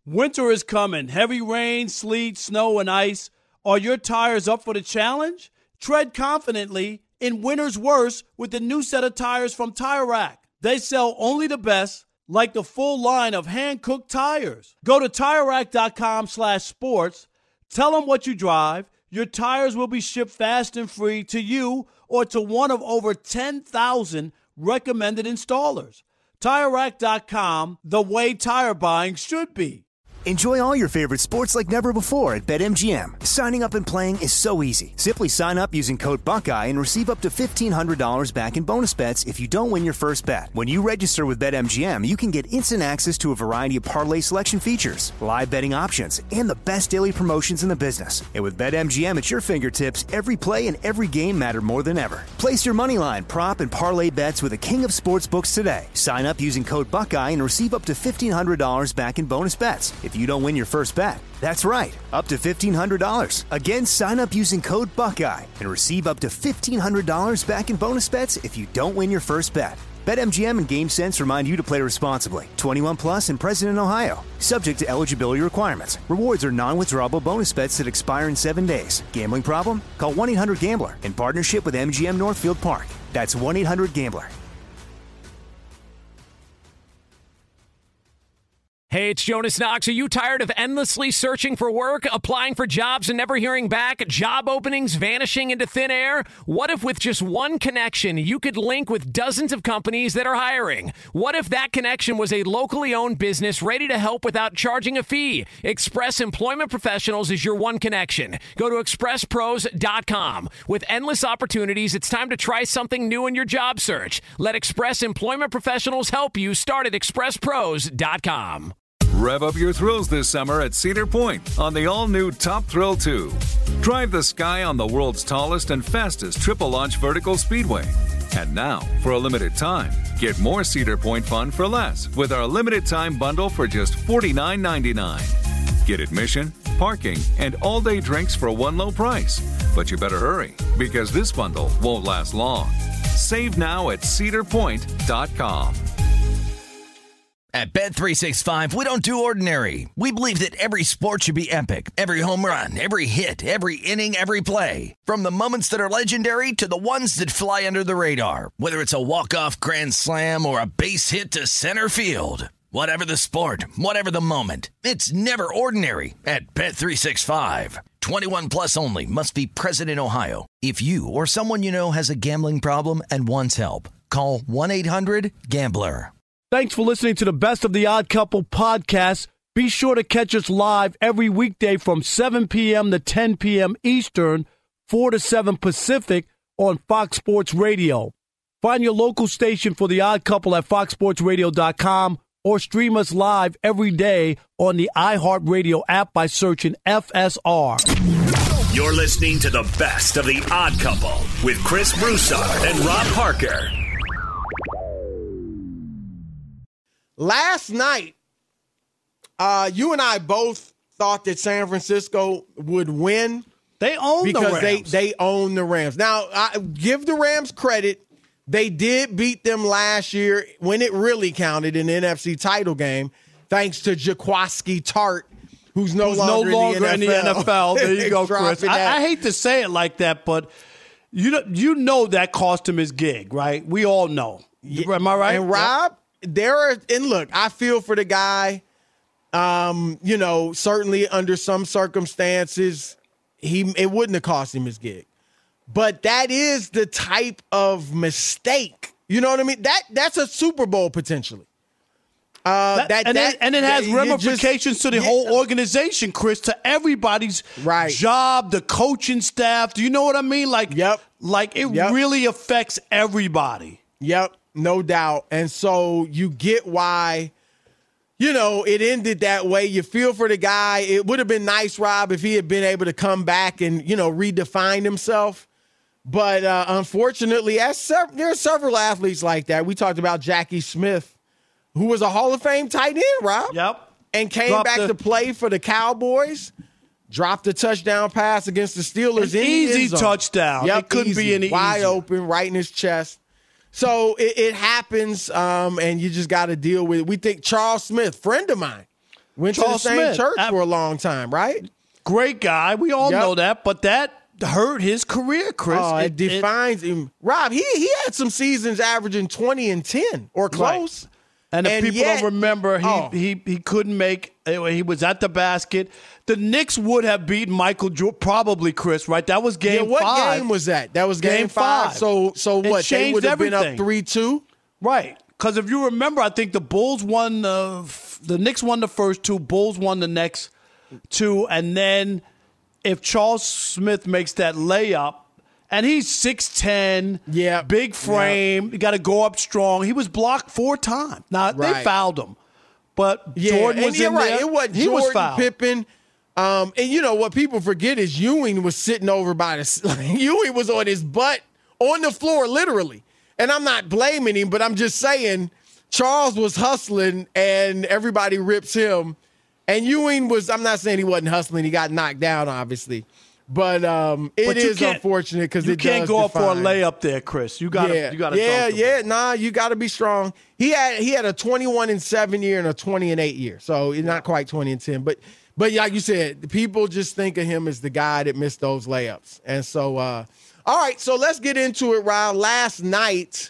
Winter is coming. Heavy rain, sleet, snow, and ice. Are your tires up for the challenge? Tread confidently in winter's worst with the new set of tires from Tire Rack. They sell only the best, like the full line of hand-cooked tires. Go to TireRack.com/sports. Tell them what you drive. Your tires will be shipped fast and free to you or to one of over 10,000 recommended installers. TireRack.com, the way tire buying should be. Enjoy all your favorite sports like never before at BetMGM. Signing up and playing is so easy. Simply sign up using code Buckeye and receive up to $1,500 back in bonus bets if you don't win your first bet. When you register with BetMGM, you can get instant access to a variety of parlay selection features, live betting options, and the best daily promotions in the business. And with BetMGM at your fingertips, every play and every game matter more than ever. Place your moneyline, prop, and parlay bets with the king of sportsbooks today. Sign up using code Buckeye and receive up to $1,500 back in bonus bets if you don't win your first bet. That's right, up to $1,500. Again, sign up using code Buckeye and receive up to $1,500 back in bonus bets if you don't win your first bet. BetMGM and GameSense remind you to play responsibly. 21 plus and present in Ohio. Subject to eligibility requirements. Rewards are non-withdrawable bonus bets that expire in 7 days. Gambling problem? Call 1-800-GAMBLER in partnership with MGM Northfield Park. That's 1-800-GAMBLER. Hey, it's Jonas Knox. Are you tired of endlessly searching for work, applying for jobs and never hearing back, job openings vanishing into thin air? What if with just one connection, you could link with dozens of companies that are hiring? What if that connection was a locally owned business ready to help without charging a fee? Express Employment Professionals is your one connection. Go to expresspros.com. With endless opportunities, it's time to try something new in your job search. Let Express Employment Professionals help you. Start at expresspros.com. Rev up your thrills this summer at Cedar Point on the all-new Top Thrill 2. Drive the sky on the world's tallest and fastest triple-launch vertical speedway. And now, for a limited time, get more Cedar Point fun for less with our limited-time bundle for just $49.99. Get admission, parking, and all-day drinks for one low price. But you better hurry, because this bundle won't last long. Save now at cedarpoint.com. At Bet365, we don't do ordinary. We believe that every sport should be epic. Every home run, every hit, every inning, every play. From the moments that are legendary to the ones that fly under the radar. Whether it's a walk-off grand slam or a base hit to center field. Whatever the sport, whatever the moment. It's never ordinary at Bet365. 21 plus only. Must be present in Ohio. If you or someone you know has a gambling problem and wants help, call 1-800-GAMBLER. Thanks for listening to the Best of the Odd Couple podcast. Be sure to catch us live every weekday from 7 p.m. to 10 p.m. Eastern, 4 to 7 Pacific on Fox Sports Radio. Find your local station for The Odd Couple at foxsportsradio.com or stream us live every day on the iHeartRadio app by searching FSR. You're listening to the Best of the Odd Couple with Chris Broussard and Rob Parker. Last night, you and I both thought that San Francisco would win. They own the Rams. Because they own the Rams. Now, I give the Rams credit. They did beat them last year when it really counted in the NFC title game, thanks to Jaquiski Tartt, who's no longer in the NFL. There you go, Chris. I hate to say it like that, but you know that cost him his gig, right? We all know. Am I right? And Rob, look, I feel for the guy. Certainly under some circumstances, it wouldn't have cost him his gig. But that is the type of mistake. You know what I mean? That's a Super Bowl potentially. It has ramifications to the whole organization, Chris, to everybody's job, the coaching staff. Do you know what I mean? It really affects everybody. Yep, no doubt. And so you get why, it ended that way. You feel for the guy. It would have been nice, Rob, if he had been able to come back and, redefine himself. But unfortunately, there are several athletes like that. We talked about Jackie Smith, who was a Hall of Fame tight end, Rob. Yep. And came back to play for the Cowboys. Dropped a touchdown pass against the Steelers. Easy touchdown. Yep, it couldn't be any wide easier. Open, right in his chest. So it happens, and you just got to deal with it. We think Charles Smith, friend of mine, Went Charles to the same Smith. church for a long time, right? Great guy. We all Yep. know that, but that hurt his career, Chris. Oh, it defines him. Rob, he had some seasons averaging 20 and 10 or close. Right. And if people yet, don't remember, he couldn't make – he was at the basket. The Knicks would have beaten Michael Jordan, probably, Chris, right? That was game 5. What game was that? That was game 5. So what? They would have been up 3-2? Right. Because if you remember, I think the Bulls won the Knicks won the first 2, Bulls won the next 2, and then if Charles Smith makes that layup, and he's 6'10", big frame, you got to go up strong. He was blocked 4 times. Now, they fouled him, but Jordan was in there. It wasn't he Jordan, was fouled. Pippen. And you know what people forget is Ewing was sitting over by Ewing was on his butt on the floor, literally. And I'm not blaming him, but I'm just saying Charles was hustling and everybody rips him. And Ewing was, I'm not saying he wasn't hustling. He got knocked down, obviously. But it is unfortunate because it does You can't go up for a layup there, Chris. You got to Nah, you got to be strong. He had a 21-7 year and a 20-8 year. So it's not quite 20-10. But like you said, people just think of him as the guy that missed those layups. And so, all right, so let's get into it, Rob. Last night,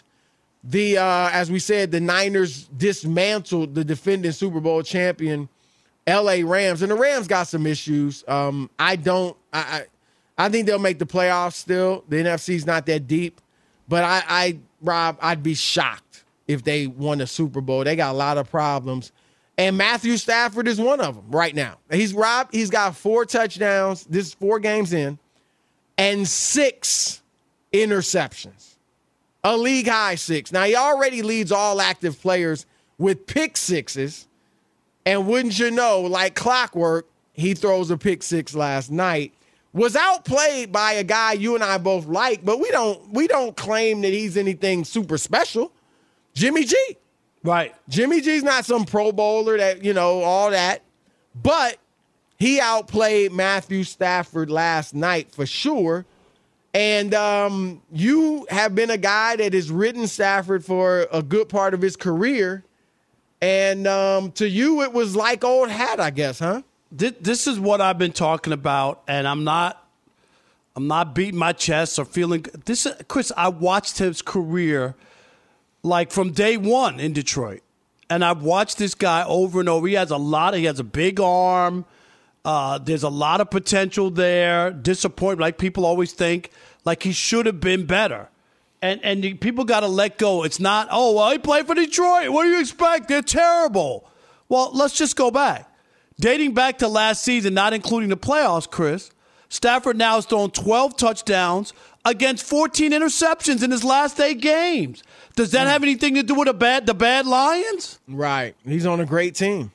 as we said, the Niners dismantled the defending Super Bowl champion LA Rams, and the Rams got some issues. I think they'll make the playoffs still. The NFC's not that deep, but Rob, I'd be shocked if they won a Super Bowl. They got a lot of problems, and Matthew Stafford is one of them right now. He's got 4 touchdowns. This is 4 games in, and 6 interceptions, a league high 6. Now he already leads all active players with pick sixes. And wouldn't you know, like clockwork, he throws a pick 6 last night. Was outplayed by a guy you and I both like, but we don't claim that he's anything super special. Jimmy G. Right. Jimmy G's not some Pro Bowler that, all that. But he outplayed Matthew Stafford last night for sure. And you have been a guy that has ridden Stafford for a good part of his career. And to you, it was like old hat, I guess, huh? This is what I've been talking about, and I'm not beating my chest or feeling this. Chris, I watched his career like from day one in Detroit, and I've watched this guy over and over. He has a big arm. There's a lot of potential there. Disappointment, like people always think, like he should have been better. And people got to let go. It's not, he played for Detroit. What do you expect? They're terrible. Well, let's just go back. Dating back to last season, not including the playoffs, Chris, Stafford now has thrown 12 touchdowns against 14 interceptions in his last 8 games. Does that have anything to do with the bad Lions? Right. He's on a great team.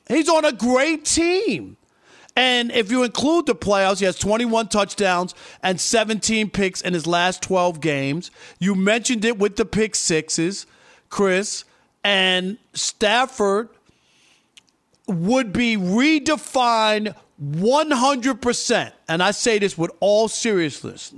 And if you include the playoffs, he has 21 touchdowns and 17 picks in his last 12 games. You mentioned it with the pick sixes, Chris. And Stafford would be redefined 100%. And I say this with all seriousness.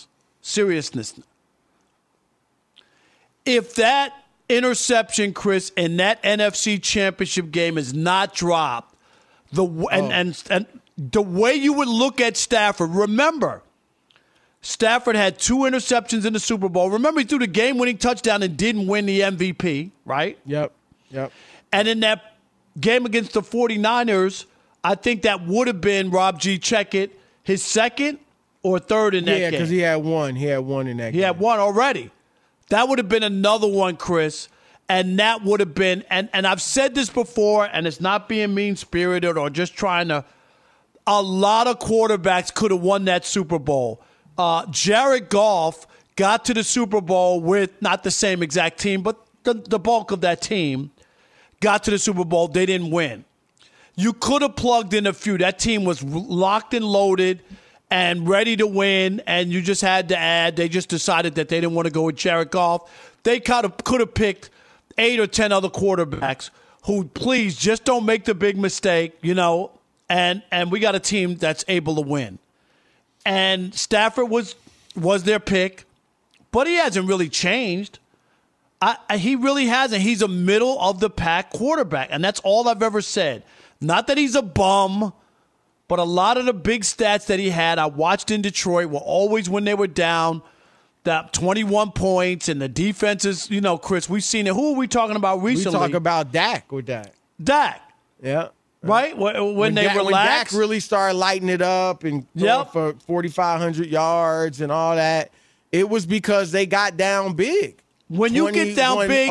If that interception, Chris, in that NFC Championship game is not dropped, and the way you would look at Stafford, remember, Stafford had 2 interceptions in the Super Bowl. Remember, he threw the game-winning touchdown and didn't win the MVP, right? Yep. And in that game against the 49ers, I think that would have been, Rob G, check it, his second or third in that game. Yeah, because he had one. He had one in that game. He had one already. That would have been another one, Chris. And that would have been, and I've said this before, and it's not being mean-spirited or just trying to, a lot of quarterbacks could have won that Super Bowl. Jared Goff got to the Super Bowl with not the same exact team, but the bulk of that team got to the Super Bowl. They didn't win. You could have plugged in a few. That team was locked and loaded and ready to win, and you just had to add. They just decided that they didn't want to go with Jared Goff. They could have picked 8 or 10 other quarterbacks who, please, just don't make the big mistake, and we got a team that's able to win. And Stafford was their pick, but he hasn't really changed. He really hasn't. He's a middle-of-the-pack quarterback, and that's all I've ever said. Not that he's a bum, but a lot of the big stats that he had, I watched in Detroit, were always when they were down, that 21 points, and the defenses, Chris, we've seen it. Who are we talking about recently? We talk about Dak with that. Dak. Yeah. Right? When they relax. When Dak really started lighting it up and going for 4,500 yards and all that, it was because they got down big. When you get down big.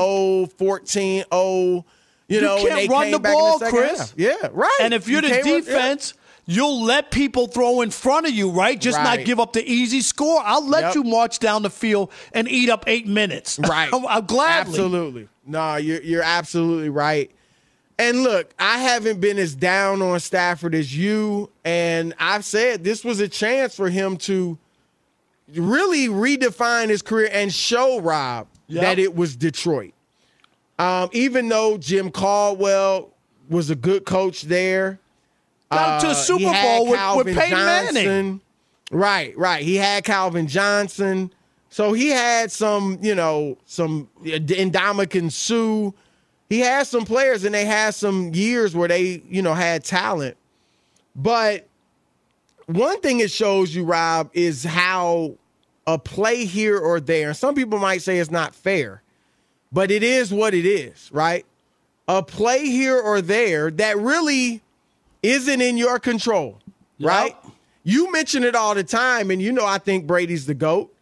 14-0, you can't run the ball, Chris. Half. Yeah, right. And if you're the defense, you'll let people throw in front of you, right? Just not give up the easy score. I'll let you march down the field and eat up 8 minutes. Right. I'm gladly. Absolutely. No, you're absolutely right. And look, I haven't been as down on Stafford as you, and I've said this was a chance for him to really redefine his career and show Rob that it was Detroit. Even though Jim Caldwell was a good coach there. Got to a Super Bowl with Peyton Manning. Right. He had Calvin Johnson. So he had some Ndamukong Suh. He had some players, and they had some years where they, had talent. But one thing it shows you, Rob, is how a play here or there, and some people might say it's not fair, but it is what it is, right? A play here or there that really isn't in your control, right? You mention it all the time, and I think Brady's the GOAT.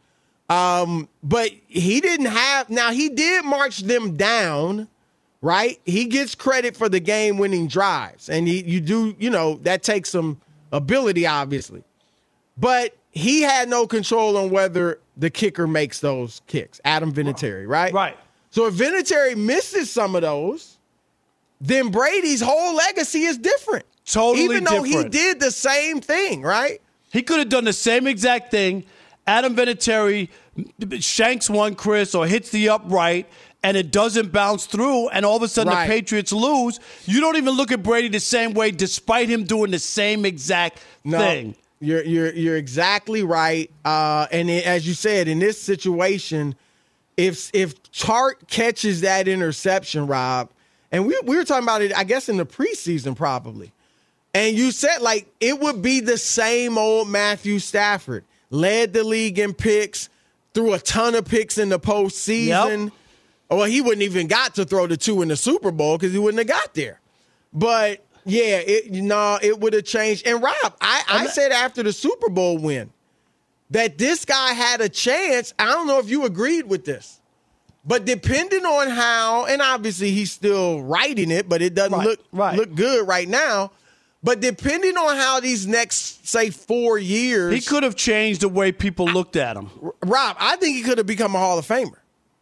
But he didn't have – now, he did march them down, right? He gets credit for the game-winning drives, and that takes some ability, obviously. But he had no control on whether the kicker makes those kicks, Adam Vinatieri, right? Right. So if Vinatieri misses some of those, then Brady's whole legacy is different. Totally different. Even though he different. did the same thing, right? He could have done the same exact thing. Adam Vinatieri shanks one, Chris, or hits the upright, and it doesn't bounce through, and all of a sudden the Patriots lose. You don't even look at Brady the same way despite him doing the same exact thing. You're exactly right. And as you said, in this situation, if Chart catches that interception, Rob, and we were talking about it, I guess, in the preseason probably, and you said, it would be the same old Matthew Stafford. Led the league in picks, threw a ton of picks in the postseason. Yep. Well, he wouldn't even got to throw the 2 in the Super Bowl because he wouldn't have got there. But, yeah, it would have changed. And, Rob, I said after the Super Bowl win that this guy had a chance. I don't know if you agreed with this. But depending on how, and obviously he's still writing it, but it doesn't look good right now. But depending on how these next, say, 4 years. He could have changed the way people looked at him. Rob, I think he could have become a Hall of Famer.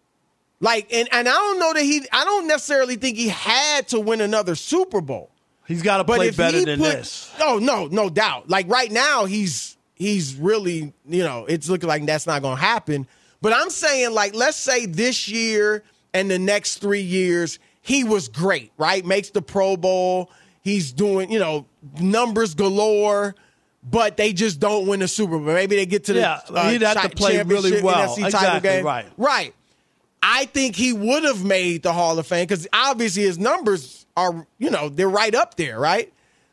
And I don't know that I don't necessarily think he had to win another Super Bowl. He's got to play better than this. Oh, no doubt. Right now, he's really, it's looking like that's not going to happen. But I'm saying, let's say this year and the next 3 years, he was great, right? Makes the Pro Bowl. He's doing, numbers galore, but they just don't win the Super Bowl. Maybe they get to the he'd have to play really well. Exactly, game. Right. I think he would have made the Hall of Fame because obviously his numbers are, they're right up there, right?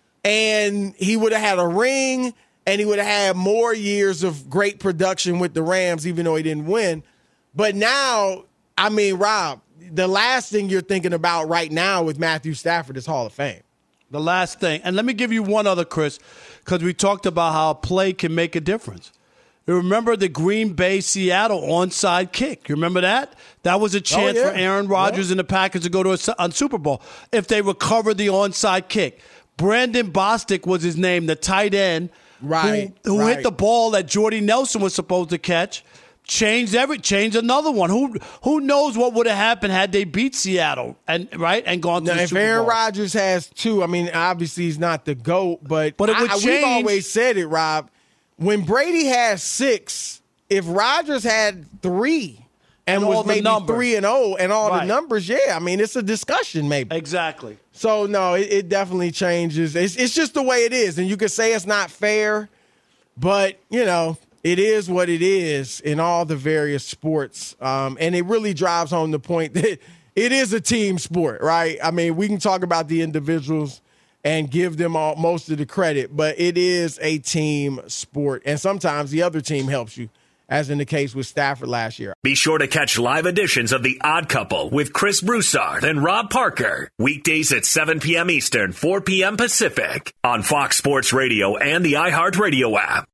And he would have had a ring, and he would have had more years of great production with the Rams, even though he didn't win. But now, Rob, the last thing you're thinking about right now with Matthew Stafford is Hall of Fame. The last thing. And let me give you one other, Chris, because we talked about how a play can make a difference. You remember the Green Bay-Seattle onside kick? You remember that? That was a chance for Aaron Rodgers and the Packers to go to a Super Bowl if they recovered the onside kick. Brandon Bostic was his name, the tight end, who hit the ball that Jordy Nelson was supposed to catch. Changed another one. Who knows what would have happened had they beat Seattle and gone to the Super Bowl? If Aaron Rodgers has 2, obviously he's not the GOAT, but it would change. We've always said it, Rob. When Brady has 6, if Rodgers had 3 and was maybe 3-0 and all the numbers, it's a discussion maybe. Exactly. So no, it definitely changes. It's just the way it is, and you could say it's not fair, but it is what it is in all the various sports. And it really drives home the point that it is a team sport, right? We can talk about the individuals and give them most of the credit. But it is a team sport, and sometimes the other team helps you, as in the case with Stafford last year. Be sure to catch live editions of The Odd Couple with Chris Broussard and Rob Parker. Weekdays at 7 p.m. Eastern, 4 p.m. Pacific on Fox Sports Radio and the iHeartRadio app.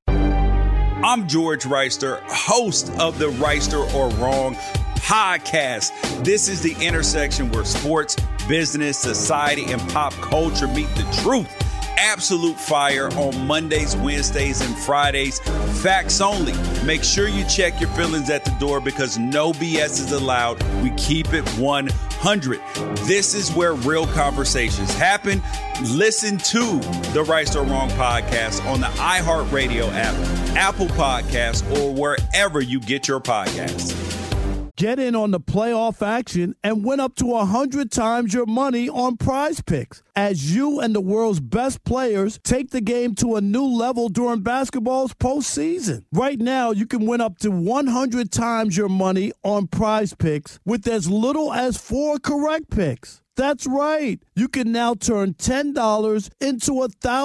I'm George Reister, host of the Reister or Wrong podcast. This is the intersection where sports, business, society, and pop culture meet the truth. Absolute fire on Mondays, Wednesdays, and Fridays. Facts only. Make sure you check your feelings at the door because no BS is allowed. We keep it 100. This is where real conversations happen. Listen to the Right or Wrong podcast on the iHeartRadio app, Apple Podcasts, or wherever you get your podcasts. Get in on the playoff action and win up to 100 times your money on Prize Picks as you and the world's best players take the game to a new level during basketball's postseason. Right now, you can win up to 100 times your money on Prize Picks with as little as 4 correct picks. That's right. You can now turn $10 into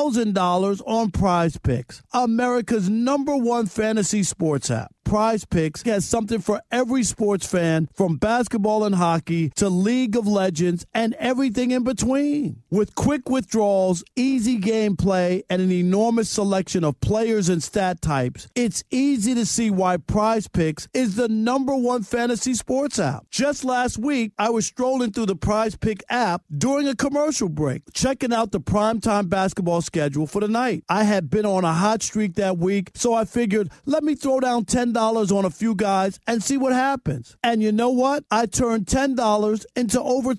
$1,000 on Prize Picks, America's #1 fantasy sports app. Prize Picks has something for every sports fan, from basketball and hockey to League of Legends and everything in between. With quick withdrawals, easy gameplay, and an enormous selection of players and stat types, it's easy to see why Prize Picks is the #1 fantasy sports app. Just last week, I was strolling through the Prize Pick app during a commercial break, checking out the primetime basketball schedule for the night. I had been on a hot streak that week, so I figured, let me throw down $10 on a few guys and see what happens. And you know what? I turned $10 into over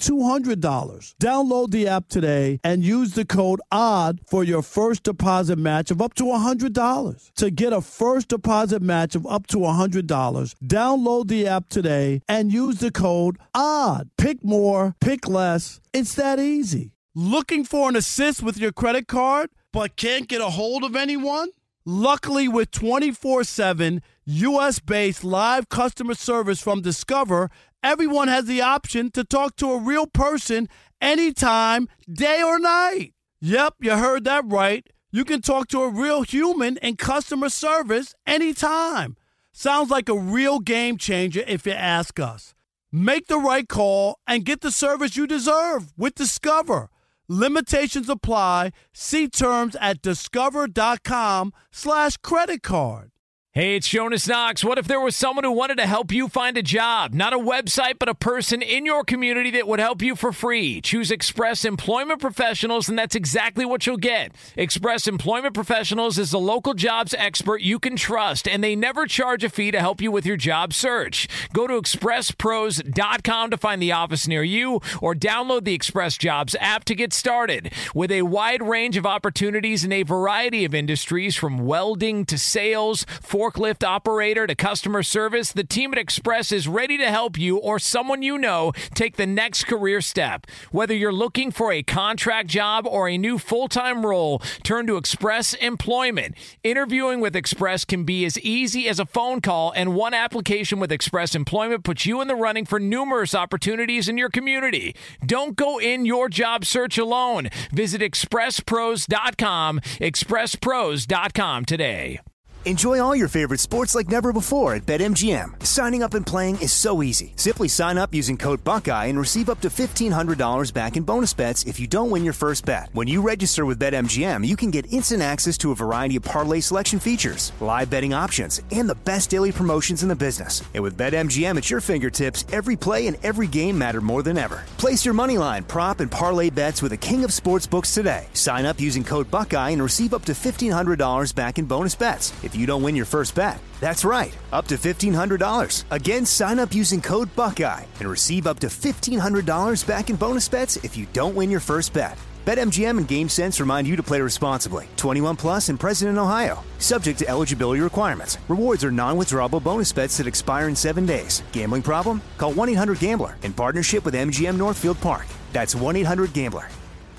$200. Download the app today and use the code ODD for your first deposit match of up to $100. To get a first deposit match of up to $100, download the app today and use the code ODD. Pick more, pick less. It's that easy. Looking for an assist with your credit card but can't get a hold of anyone? Luckily, with 24/7 U.S.-based live customer service from Discover, everyone has the option to talk to a real person anytime, day or night. Yep, you heard that right. You can talk to a real human in customer service anytime. Sounds like a real game changer if you ask us. Make the right call and get the service you deserve with Discover. Limitations apply. See terms at discover.com/creditcard. Hey, it's Jonas Knox. What if there was someone who wanted to help you find a job? Not a website, but a person in your community that would help you for free. Choose Express Employment Professionals, and that's exactly what you'll get. Express Employment Professionals is the local jobs expert you can trust, and they never charge a fee to help you with your job search. Go to expresspros.com to find the office near you, or download the Express Jobs app to get started. With a wide range of opportunities in a variety of industries, from welding to sales, forklift operator to customer service, the team at Express is ready to help you or someone you know take the next career step. Whether you're looking for a contract job or a new full-time role, turn to Express Employment. Interviewing with Express can be as easy as a phone call, and one application with Express Employment puts you in the running for numerous opportunities in your community. Don't go in your job search alone. Visit expresspros.com, expresspros.com today. Enjoy all your favorite sports like never before at BetMGM. Signing up and playing is so easy. Simply sign up using code Buckeye and receive up to $1,500 back in bonus bets if you don't win your first bet. When you register with BetMGM, you can get instant access to a variety of parlay selection features, live betting options, and the best daily promotions in the business. And with BetMGM at your fingertips, every play and every game matter more than ever. Place your moneyline, prop, and parlay bets with the king of sportsbooks today. Sign up using code Buckeye and receive up to $1,500 back in bonus bets if you don't win your first bet. That's right, up to $1,500. Again, sign up using code Buckeye and receive up to $1,500 back in bonus bets if you don't win your first bet. BetMGM and GameSense remind you to play responsibly. 21 plus and present in Ohio. Subject to eligibility requirements. Rewards are non-withdrawable bonus bets that expire in 7 days. Gambling problem? Call 1-800-GAMBLER in partnership with MGM Northfield Park. That's 1-800-GAMBLER.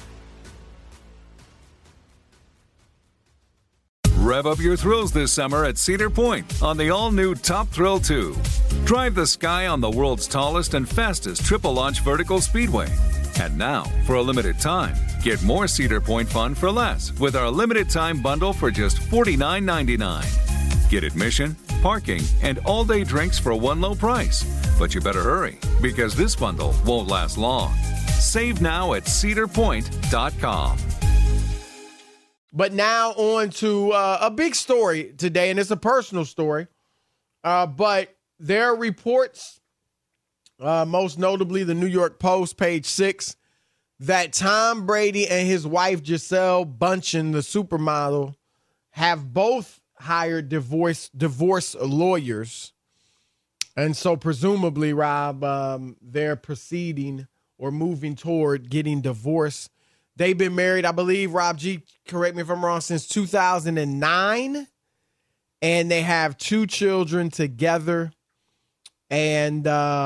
Rev up your thrills this summer at Cedar Point on the all-new Top Thrill 2. Drive the sky on the world's tallest and fastest triple-launch vertical speedway. And now, for a limited time, Get more Cedar Point fun for less with our limited time bundle for just $49.99. Get admission, parking, and all-day drinks for one low price. But you better hurry, because this bundle won't last long. Save now at cedarpoint.com. But now on to a big story today, and it's a personal story. But there are reports, most notably the New York Post, page 6, that Tom Brady and his wife Gisele Bündchen, the supermodel, have both hired divorce lawyers. And so presumably, Rob, they're proceeding or moving toward getting divorced. They've been married, I believe, Rob G, correct me if I'm wrong, since 2009. And they have 2 children together. And,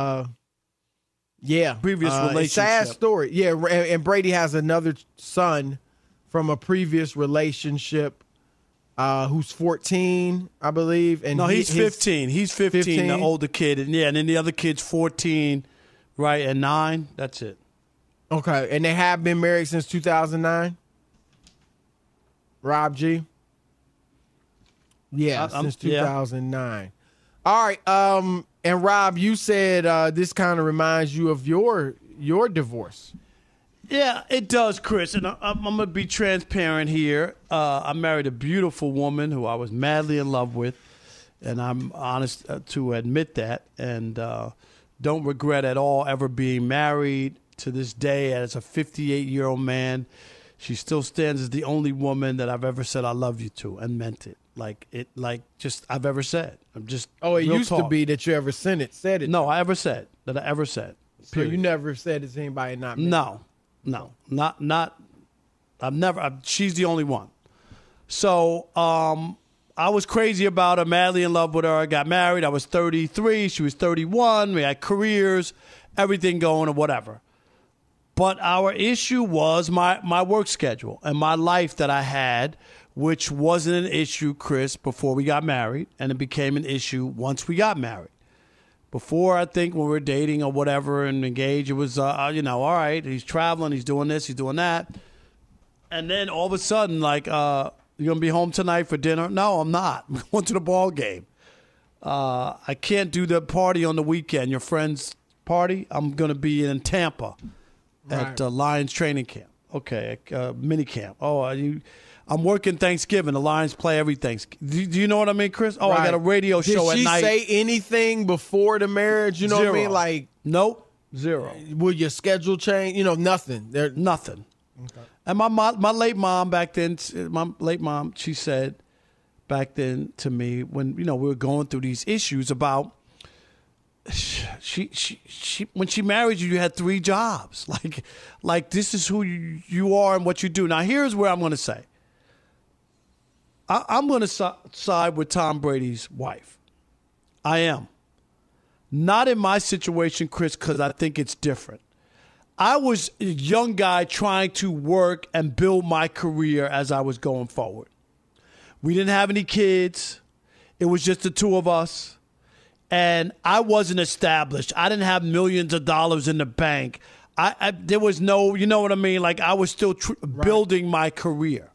previous relationship. Sad story. Yeah, and Brady has another son from a previous relationship who's 14, I believe. And no, he's 15. He's 15, the older kid. And then the other kid's 14, right, and 9. That's it. Okay, and they have been married since 2009? Rob G? Yeah, since 2009. Yeah. All right, and Rob, you said this kind of reminds you of your divorce. Yeah, it does, Chris, and I'm going to be transparent here. I married a beautiful woman who I was madly in love with, and I'm honest to admit that, and don't regret at all ever being married to this day as a 58-year-old man. She still stands as the only woman that I've ever said I love you to and meant it. I've ever said. I'm just. Oh, it used to be that you ever said it. No, I ever said that. I ever said. So you never said it to anybody not me? No, not. I've never. She's the only one. So I was crazy about her, madly in love with her. I got married. I was 33. She was 31. We had careers, everything going or whatever. But our issue was my work schedule and my life that I had, which wasn't an issue, Chris, before we got married, and it became an issue once we got married. Before, I think, when we were dating or whatever and engaged, it was, all right, he's traveling, he's doing this, he's doing that. And then all of a sudden, you're going to be home tonight for dinner? No, I'm not. I'm going to the ball game. I can't do the party on the weekend, your friend's party. I'm going to be in Tampa at Lions training camp. Okay, mini camp. I'm working Thanksgiving. The Lions play every Thanksgiving. Do you know what I mean, Chris? I got a radio show at night. Did she say anything before the marriage? You know Zero. what I mean? Nope. Zero. Will your schedule change? Nothing. Nothing. Okay. And my late mom back then, she said back then to me when, we were going through these issues about she when she married you, you had 3 jobs. Like this is who you are and what you do. Now, here's where I'm going to say. I'm going to side with Tom Brady's wife. I am. Not in my situation, Chris, because I think it's different. I was a young guy trying to work and build my career as I was going forward. We didn't have any kids. It was just the 2 of us. And I wasn't established. I didn't have millions of dollars in the bank. There was no, you know what I mean? I was still building my career.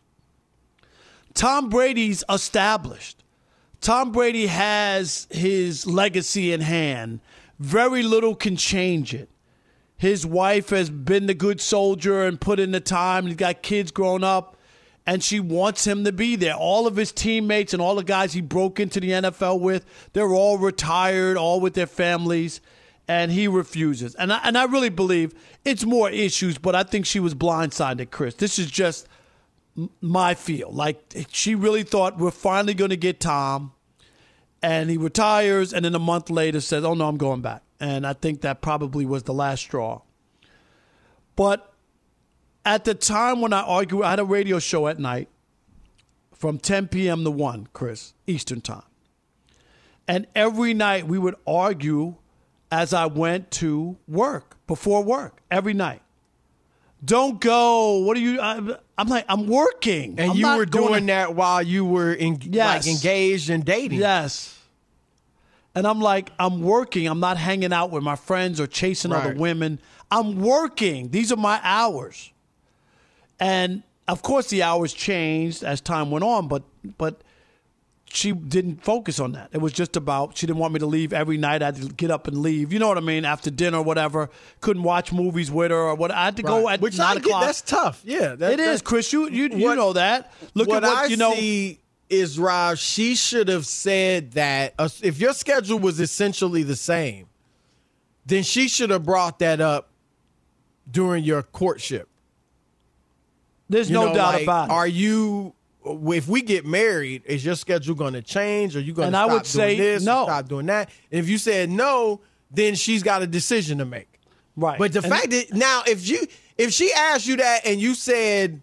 Tom Brady's established. Tom Brady has his legacy in hand. Very little can change it. His wife has been the good soldier and put in the time. He's got kids grown up, and she wants him to be there. All of his teammates and all the guys he broke into the NFL with, they're all retired, all with their families, and he refuses. And I really believe it's more issues, but I think she was blindsided, Chris. This is just my feel. She really thought we're finally going to get Tom, and he retires, and then a month later says, oh, no, I'm going back. And I think that probably was the last straw. But at the time when I had a radio show at night from 10 p.m. to 1, Chris, Eastern time. And every night we would argue as I went to work, before work, every night. Don't go. What are you? I'm like, I'm working. And you were doing that while you were engaged in dating. Yes. And I'm like, I'm working. I'm not hanging out with my friends or chasing other women. I'm working. These are my hours. And, of course, the hours changed as time went on, but she didn't focus on that. It was just about she didn't want me to leave every night. I had to get up and leave. You know what I mean? After dinner or whatever. Couldn't watch movies with her or what. I had to go at 9 o'clock. That's tough. Yeah. It is, Chris. You know that. Look at what you know. I see is, Rob, she should have said that if your schedule was essentially the same, then she should have brought that up during your courtship. There's no doubt about it. If we get married, is your schedule going to change? Or are you going to stop doing this or stop doing that? And if you said no, then she's got a decision to make. Right. But the fact that now, if she asked you that and you said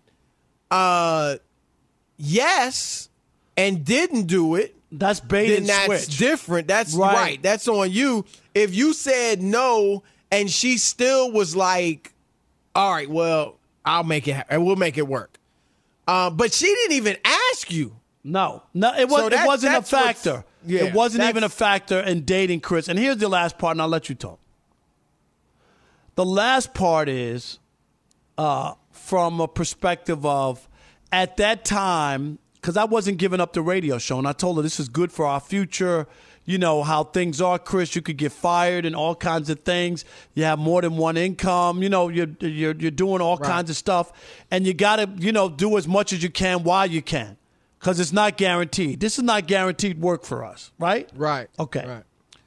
yes and didn't do it, that's bait and switch. That's different. That's right. That's on you. If you said no and she still was like, all right, well, I'll make it happen. We'll make it work. But she didn't even ask you. No, it wasn't a factor. It wasn't even a factor in dating Chris. And here's the last part, and I'll let you talk. The last part is from a perspective of, at that time, because I wasn't giving up the radio show, and I told her this is good for our future. You know how things are, Chris. You could get fired and all kinds of things. You have more than one income. You know, you're doing all kinds of stuff, and you got to do as much as you can while you can, because it's not guaranteed. This is not guaranteed work for us, right? Right. Okay. Right.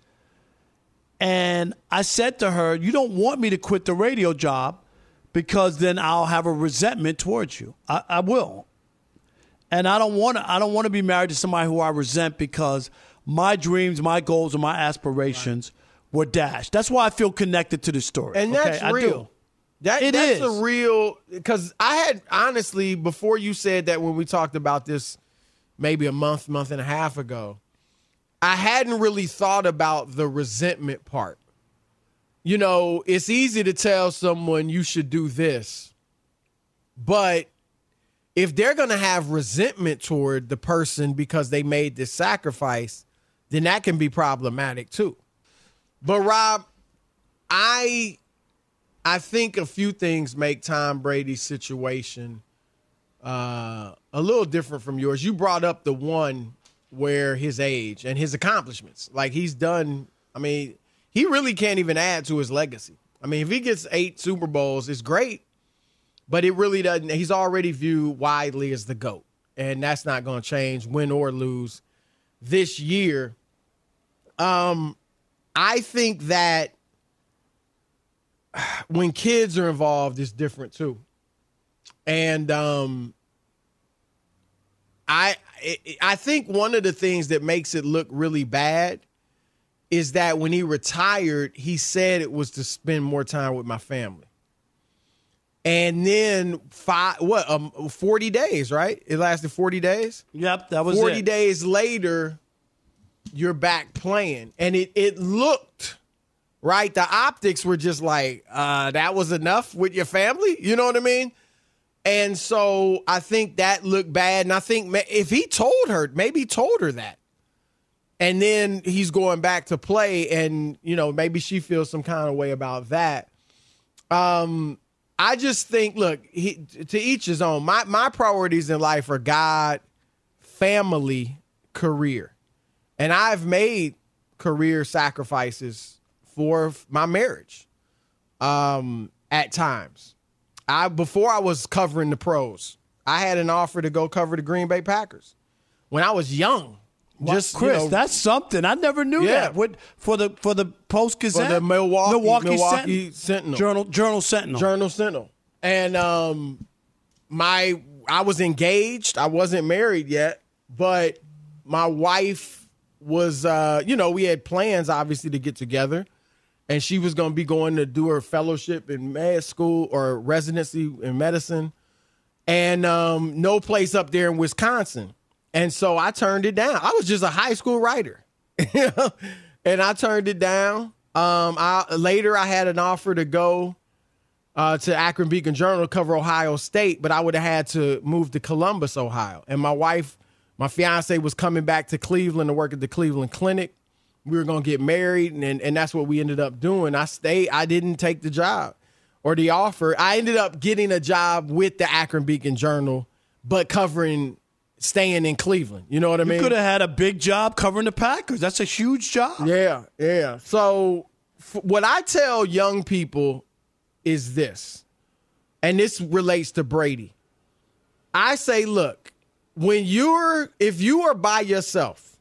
And I said to her, "You don't want me to quit the radio job, because then I'll have a resentment towards you. I will, and I don't want to be married to somebody who I resent because my dreams, my goals, and my aspirations were dashed. That's why I feel connected to the story. And that's real. That's a real, because I had, honestly, before you said that, when we talked about this maybe a month and a half ago, I hadn't really thought about the resentment part. You know, it's easy to tell someone you should do this, but if they're going to have resentment toward the person because they made this sacrifice, then that can be problematic too. But Rob, I think a few things make Tom Brady's situation a little different from yours. You brought up the one where his age and his accomplishments, like he's done. I mean, he really can't even add to his legacy. I mean, if he gets 8 Super Bowls, it's great, but it really doesn't. He's already viewed widely as the GOAT, and that's not going to change, win or lose, this year. I think that when kids are involved, it's different too. And I think one of the things that makes it look really bad is that when he retired, he said it was to spend more time with my family. And then 40 days, right? It lasted 40 days? Yep, that was 40 days later, you're back playing. And it looked, right? The optics were just like, that was enough with your family? You know what I mean? And so I think that looked bad. And I think if he told her, maybe he told her that. And then he's going back to play and, maybe she feels some kind of way about that. I just think, look, to each his own. My priorities in life are God, family, career. And I've made career sacrifices for my marriage at times. Before I was covering the pros, I had an offer to go cover the Green Bay Packers when I was young. Just Chris, that's something. I never knew that. For the Post-Gazette? For the Milwaukee Sentinel. Journal Sentinel. Journal Sentinel. And I was engaged. I wasn't married yet, but my wife was, we had plans, obviously, to get together. And she was going to be going to do her fellowship in med school or residency in medicine. And no place up there in Wisconsin. And so I turned it down. I was just a high school writer, and I turned it down. Later, I had an offer to go to Akron Beacon Journal to cover Ohio State, but I would have had to move to Columbus, Ohio. And my fiance was coming back to Cleveland to work at the Cleveland Clinic. We were going to get married, and that's what we ended up doing. I stayed. I didn't take the job. or the offer, I ended up getting a job with the Akron Beacon Journal, but staying in Cleveland. You know what I mean? You could have had a big job covering the Packers. That's a huge job. Yeah. So what I tell young people is this, and this relates to Brady. I say, look, if you are by yourself,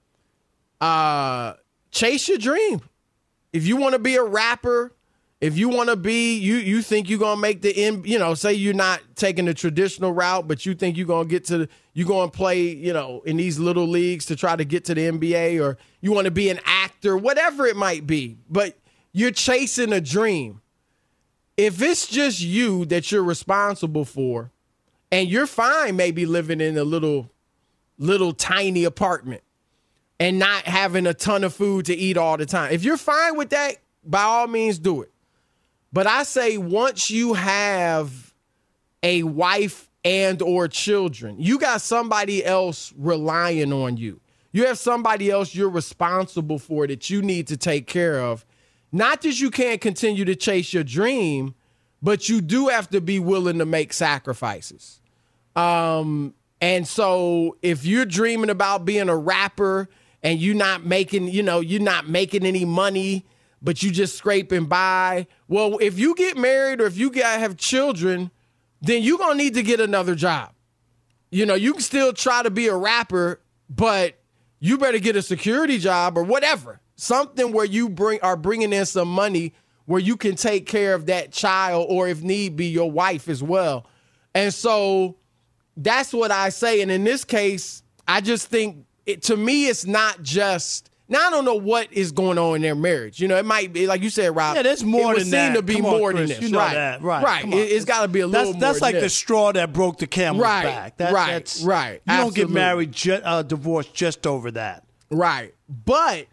chase your dream. If you want to be a rapper, if you want to be, you think you're going to make the end, say you're not taking the traditional route, but you think you're going to play, in these little leagues to try to get to the NBA, or you want to be an actor, whatever it might be, but you're chasing a dream. If it's just you that you're responsible for, and you're fine maybe living in a little tiny apartment and not having a ton of food to eat all the time, if you're fine with that, by all means do it. But I say once you have a wife and or children, you got somebody else relying on you. You have somebody else you're responsible for that you need to take care of. Not that you can't continue to chase your dream, but you do have to be willing to make sacrifices. And so if you're dreaming about being a rapper and you're not making any money, but you just scraping by, well, if you get married or if you have children, then you're going to need to get another job. You can still try to be a rapper, but you better get a security job or whatever. Something where you are bringing in some money where you can take care of that child, or if need be, your wife as well. And so that's what I say. And in this case, I just think, to me, it's not just... Now, I don't know what is going on in their marriage. It might be, like you said, Rob. Yeah, there's more than that. It would seem to be more than this. You know that. Right. It's got to be a little more That's like than the this. straw that broke the camel's back. Right. You don't get married, divorced just over that. Right. But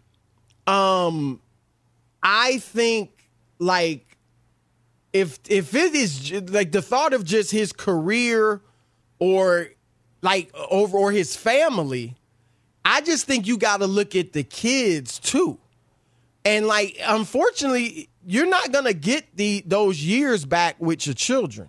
I think, like, if it is, like, the thought of just his career or his family, I just think you got to look at the kids too. And, like, unfortunately, you're not going to get those years back with your children.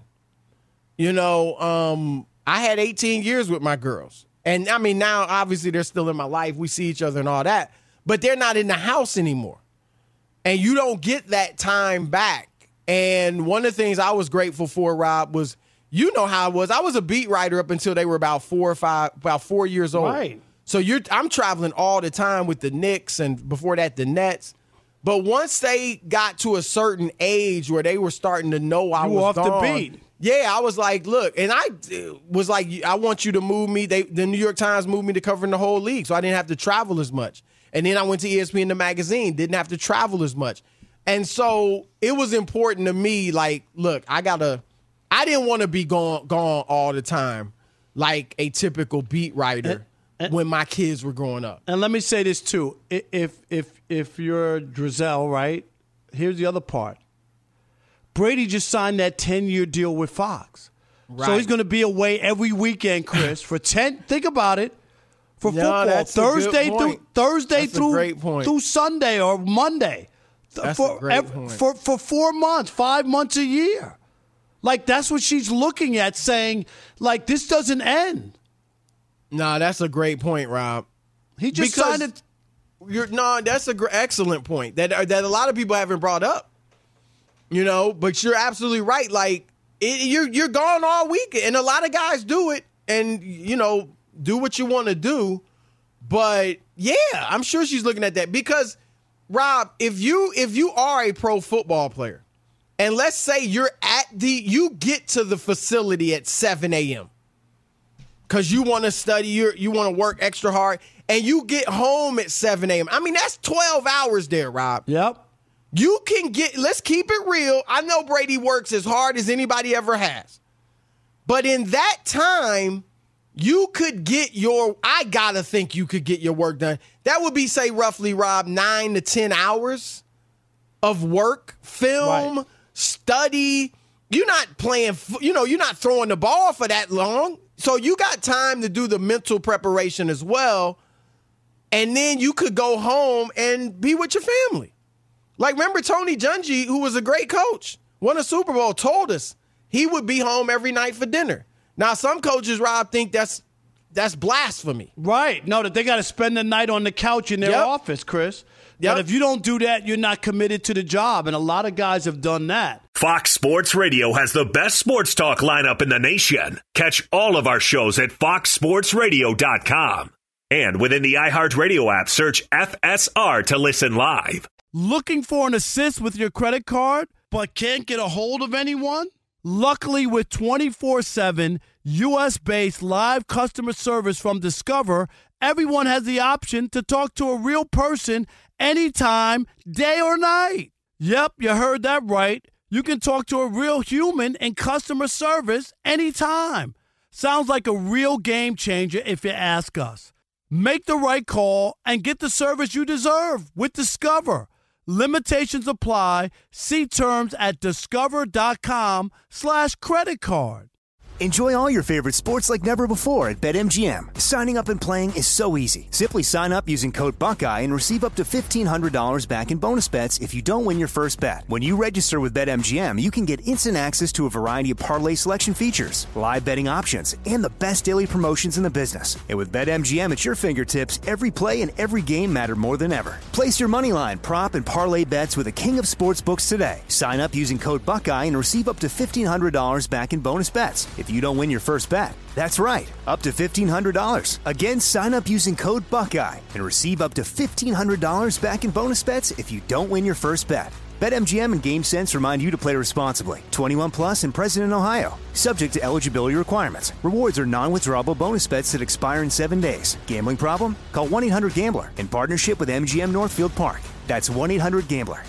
I had 18 years with my girls. And, I mean, now, obviously, they're still in my life. We see each other and all that. But they're not in the house anymore. And you don't get that time back. And one of the things I was grateful for, Rob, was, how it was. I was a beat writer up until they were about 4 years old. Right. So I'm traveling all the time with the Knicks and before that the Nets. But once they got to a certain age where they were starting to know I was off gone, the beat. Yeah, I was like, look, and I was like, I want you to move me. The New York Times moved me to covering the whole league, so I didn't have to travel as much. And then I went to ESPN the magazine, didn't have to travel as much. And so it was important to me, like, look, I didn't want to be gone all the time like a typical beat writer. When my kids were growing up. And let me say this too. If you're Drizel, right, here's the other part. Brady just signed that 10-year deal with Fox. Right. So he's going to be away every weekend, Chris, for 10. Think about it. For football. Thursday through Sunday or Monday. That's a great point. For 4 months, 5 months a year. Like, that's what she's looking at, saying, like, this doesn't end. No, that's a great point, Rob. He just signed it. That's an excellent point that a lot of people haven't brought up. But you're absolutely right. Like, you're gone all week, and a lot of guys do it, and do what you want to do. But yeah, I'm sure she's looking at that because, Rob, if you are a pro football player, and let's say you get to the facility at 7 a.m. because you want to study, you want to work extra hard, and you get home at 7 a.m. I mean, that's 12 hours there, Rob. Yep. You can let's keep it real. I know Brady works as hard as anybody ever has. But in that time, you could I got to think you could get your work done. That would be, say, roughly, Rob, 9 to 10 hours of work, film, study. You're not playing, you're not throwing the ball for that long. So you got time to do the mental preparation as well. And then you could go home and be with your family. Like, remember Tony Dungy, who was a great coach? won a Super Bowl, told us he would be home every night for dinner. Now, some coaches, Rob, think that's blasphemy. Right. No, that they got to spend the night on the couch in their office, Chris. But if you don't do that, you're not committed to the job, and a lot of guys have done that. Fox Sports Radio has the best sports talk lineup in the nation. Catch all of our shows at foxsportsradio.com. And within the iHeartRadio app, search FSR to listen live. Looking for an assist with your credit card, but can't get a hold of anyone? Luckily, with 24/7 U.S.-based live customer service from Discover, everyone has the option to talk to a real person anytime, day or night. Yep, you heard that right. You can talk to a real human in customer service anytime. Sounds like a real game changer if you ask us. Make the right call and get the service you deserve with Discover. Limitations apply. See terms at discover.com/creditcard. Enjoy all your favorite sports like never before at BetMGM. Signing up and playing is so easy. Simply sign up using code Buckeye and receive up to $1,500 back in bonus bets if you don't win your first bet. When you register with BetMGM, you can get instant access to a variety of parlay selection features, live betting options, and the best daily promotions in the business. And with BetMGM at your fingertips, every play and every game matter more than ever. Place your moneyline, prop, and parlay bets with the king of sportsbooks today. Sign up using code Buckeye and receive up to $1,500 back in bonus bets if you don't win your first bet. That's right, up to $1,500. Again, sign up using code Buckeye and receive up to $1,500 back in bonus bets if you don't win your first bet. BetMGM and GameSense remind you to play responsibly. 21 plus and present in Ohio. Subject to eligibility requirements. Rewards are non-withdrawable bonus bets that expire in 7 days. Gambling problem? Call 1-800-GAMBLER in partnership with MGM Northfield Park. That's 1-800-GAMBLER.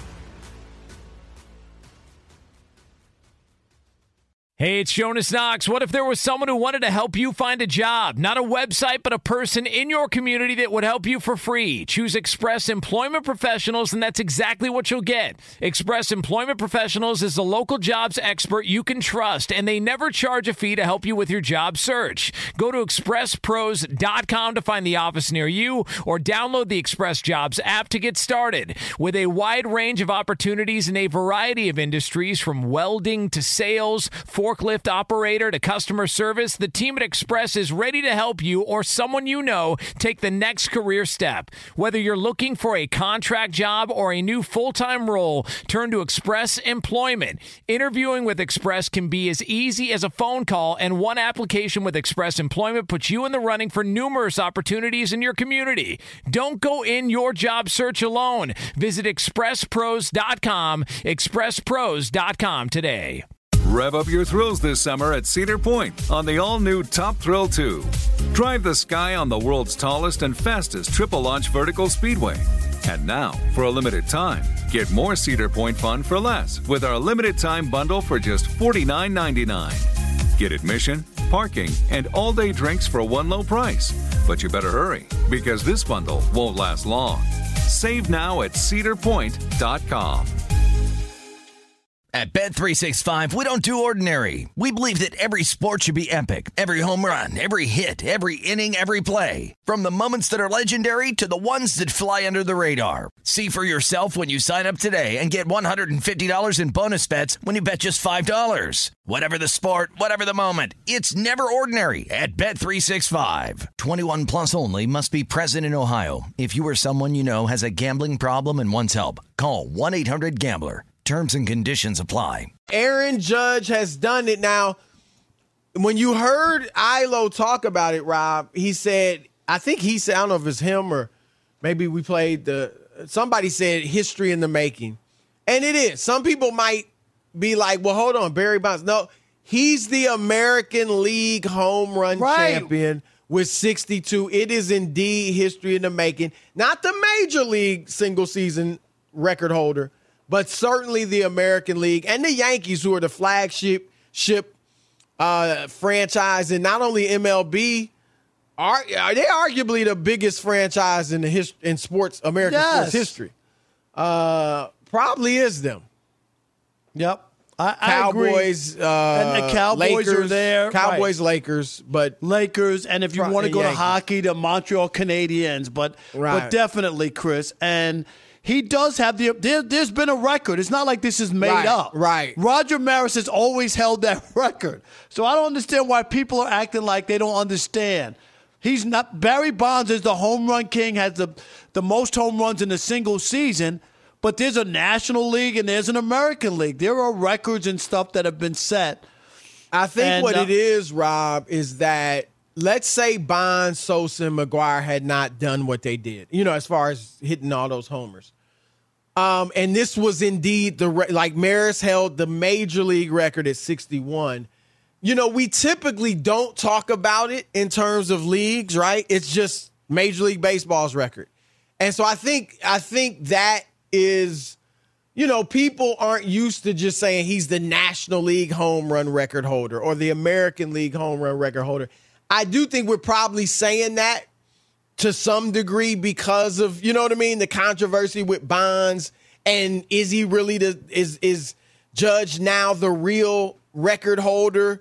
Hey, it's Jonas Knox. What if there was someone who wanted to help you find a job? Not a website, but a person in your community that would help you for free. Choose Express Employment Professionals, and that's exactly what you'll get. Express Employment Professionals is the local jobs expert you can trust, and they never charge a fee to help you with your job search. Go to expresspros.com to find the office near you, or download the Express Jobs app to get started. With a wide range of opportunities in a variety of industries, from welding to sales, forklift operator to customer service, the team at Express is ready to help you or someone you know take the next career step. Whether you're looking for a contract job or a new full-time role, turn to Express Employment. Interviewing with Express can be as easy as a phone call, and one application with Express Employment puts you in the running for numerous opportunities in your community. Don't go in your job search alone. Visit expresspros.com, expresspros.com today. Rev up your thrills this summer at Cedar Point on the all-new Top Thrill 2. Drive the sky on the world's tallest and fastest triple-launch vertical speedway. And now, for a limited time, get more Cedar Point fun for less with our limited-time bundle for just $49.99. Get admission, parking, and all-day drinks for one low price. But you better hurry, because this bundle won't last long. Save now at cedarpoint.com. At Bet365, we don't do ordinary. We believe that every sport should be epic. Every home run, every hit, every inning, every play. From the moments that are legendary to the ones that fly under the radar. See for yourself when you sign up today and get $150 in bonus bets when you bet just $5. Whatever the sport, whatever the moment, it's never ordinary at Bet365. 21 plus only. Must be present in Ohio. If you or someone you know has a gambling problem and wants help, call 1-800-GAMBLER. Terms and conditions apply. Aaron Judge has done it. Now, when you heard Ilo talk about it, Rob, he said, I don't know if it's him or maybe we played somebody said history in the making. And it is. Some people might be like, well, hold on, Barry Bonds. No, he's the American League home run champion with 62. It is indeed history in the making. Not the Major League single season record holder, but certainly the American League and the Yankees, who are the flagship franchise in not only MLB, are they arguably the biggest franchise in sports, American sports history? Probably is them. Yep. Cowboys, agree. And the Cowboys Lakers, are there. Cowboys, right. Lakers, and if you want to go to hockey, the Montreal Canadiens, but definitely, Chris. And he does have there's been a record. It's not like this is made up. Right. Roger Maris has always held that record. So I don't understand why people are acting like they don't understand. He's not. Barry Bonds is the home run king, has the most home runs in a single season. But there's a National League and there's an American League. There are records and stuff that have been set. I think what it is, Rob, is that let's say Bonds, Sosa, and McGwire had not done what they did, as far as hitting all those homers. And this was indeed like Maris held the major league record at 61. We typically don't talk about it in terms of leagues, right? It's just Major League Baseball's record. And so I think that is, people aren't used to just saying he's the National League home run record holder or the American League home run record holder. I do think we're probably saying that to some degree because of, the controversy with Bonds, and is he really is Judge now the real record holder?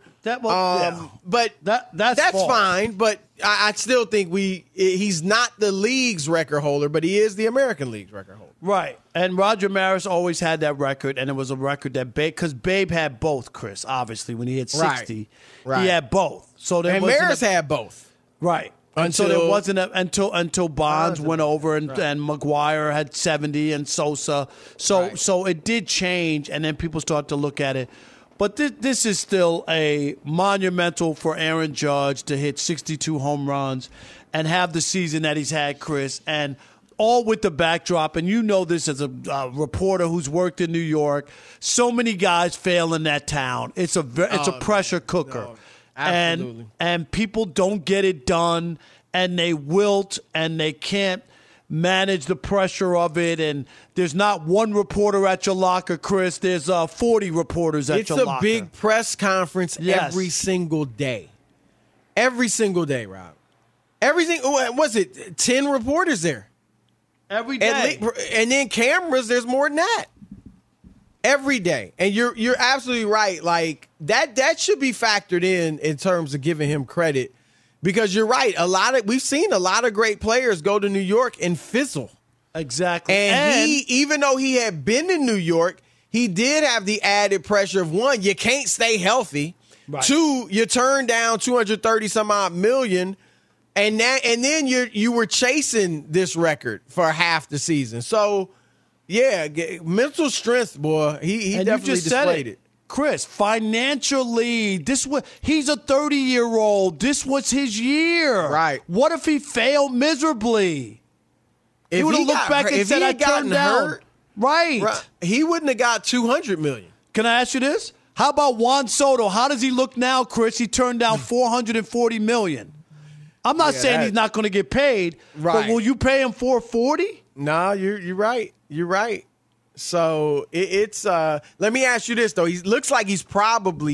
But that's fine. But I still think he's not the league's record holder, but he is the American League's record holder. Right. And Roger Maris always had that record, and it was a record that because Babe had both, Chris, obviously, when he hit 60. Right. He had both. So and Maris had both. Right. So there wasn't until Bonds went over and McGwire had 70 and Sosa. So it did change, and then people start to look at it. But this is still a monumental for Aaron Judge to hit 62 home runs and have the season that he's had, Chris, and all with the backdrop. And this as a reporter who's worked in New York. So many guys fail in that town. It's a pressure cooker. No, absolutely. And people don't get it done, and they wilt, and they can't manage the pressure of it, and there's not one reporter at your locker, Chris. There's 40 reporters at your locker. It's a big press conference every single day. Every single day, Rob. Was it 10 reporters there? Every day. And then cameras, there's more than that. Every day. And you're absolutely right. Like, that should be factored in terms of giving him credit. Because you're right, we've seen a lot of great players go to New York and fizzle. Exactly. And he, even though he had been in New York, he did have the added pressure of, one, you can't stay healthy. Right. Two, you turn down $230-some-odd million, and then you were chasing this record for half the season. So, yeah, mental strength, boy. He definitely displayed it. Chris, financially, he's a 30-year-old. This was his year. Right. What if he failed miserably? He would have looked back and said, I turned down. Right. He wouldn't have got $200 million. Can I ask you this? How about Juan Soto? How does he look now, Chris? He turned down $440 million. I'm not saying he's not going to get paid, but will you pay him $440? No, you're right. You're right. So it's let me ask you this, though. He looks like he's probably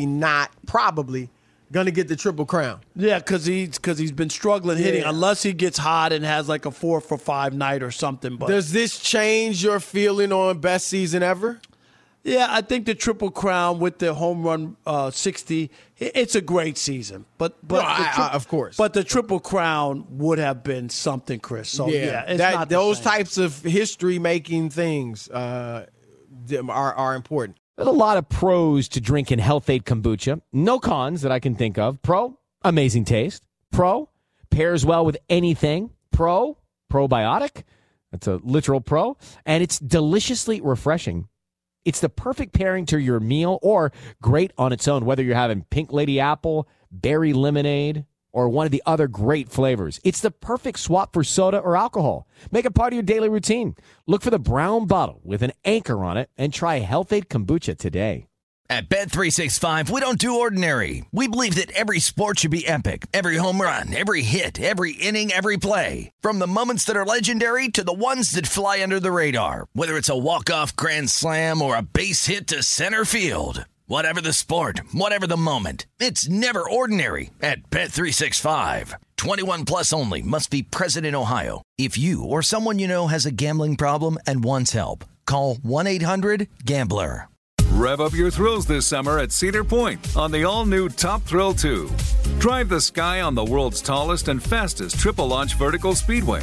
going to get the Triple Crown. Yeah, because he's been struggling hitting, unless he gets hot and has like a 4-for-5 night or something. But does this change your feeling on best season ever? Yeah, I think the Triple Crown with the home run 60, it's a great season. But of course. But the Triple Crown would have been something, Chris. So it's not those types of history-making things are important. There's a lot of pros to drinking Health-Ade kombucha. No cons that I can think of. Pro, amazing taste. Pro, pairs well with anything. Pro, probiotic. That's a literal pro. And it's deliciously refreshing. It's the perfect pairing to your meal or great on its own, whether you're having Pink Lady Apple, Berry Lemonade, or one of the other great flavors. It's the perfect swap for soda or alcohol. Make it part of your daily routine. Look for the brown bottle with an anchor on it and try Health-Ade kombucha today. At Bet365, we don't do ordinary. We believe that every sport should be epic. Every home run, every hit, every inning, every play. From the moments that are legendary to the ones that fly under the radar. Whether it's a walk-off grand slam or a base hit to center field. Whatever the sport, whatever the moment. It's never ordinary at Bet365. 21 plus only. Must be present in Ohio. If you or someone you know has a gambling problem and wants help, call 1-800-GAMBLER. Rev up your thrills this summer at Cedar Point on the all-new Top Thrill 2. Drive the sky on the world's tallest and fastest triple-launch vertical speedway.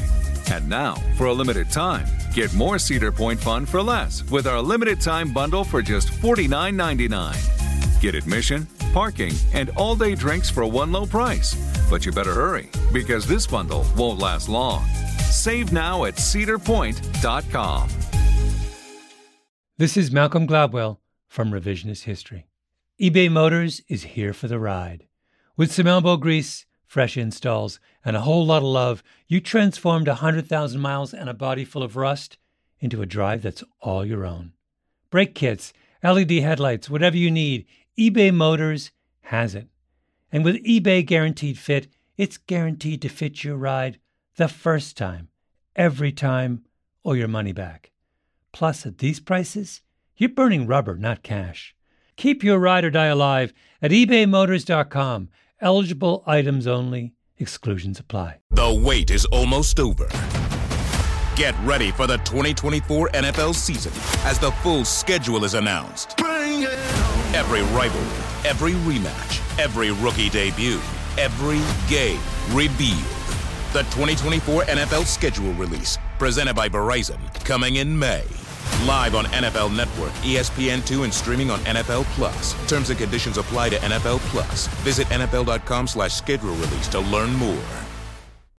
And now, for a limited time, get more Cedar Point fun for less with our limited time bundle for just $49.99. Get admission, parking, and all-day drinks for one low price. But you better hurry, because this bundle won't last long. Save now at cedarpoint.com. This is Malcolm Gladwell from Revisionist History. eBay Motors is here for the ride. With some elbow grease, fresh installs, and a whole lot of love, you transformed 100,000 miles and a body full of rust into a drive that's all your own. Brake kits, LED headlights, whatever you need, eBay Motors has it. And with eBay Guaranteed Fit, it's guaranteed to fit your ride the first time, every time, or your money back. Plus, at these prices, you're burning rubber, not cash. Keep your ride or die alive at ebaymotors.com. Eligible items only. Exclusions apply. The wait is almost over. Get ready for the 2024 NFL season as the full schedule is announced. Every rivalry, every rematch, every rookie debut, every game revealed. The 2024 NFL schedule release, presented by Verizon, coming in May. Live on NFL Network, ESPN2, and streaming on NFL Plus. Terms and conditions apply to NFL Plus. Visit NFL.com/schedule release to learn more.